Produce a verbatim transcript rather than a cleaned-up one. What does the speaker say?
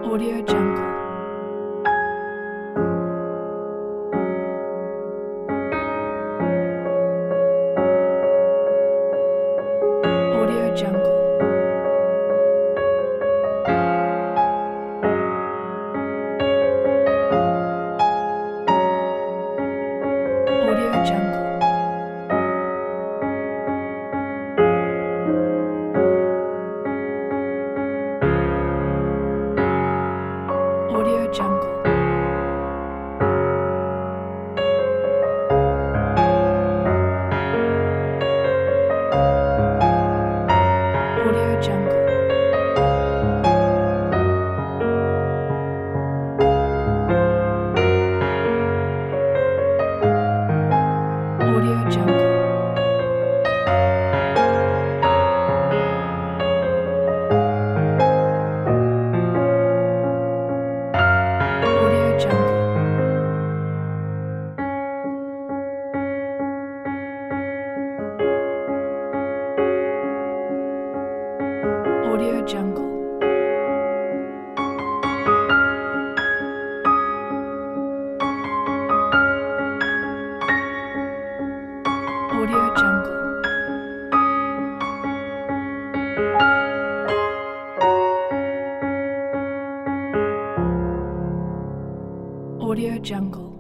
Audio Jungle. Audio Jungle. Audio Jungle. Audio Jungle. Audio Jungle. Audio Jungle. Audio Jungle. Audio Jungle. Audio Jungle. Audio Jungle.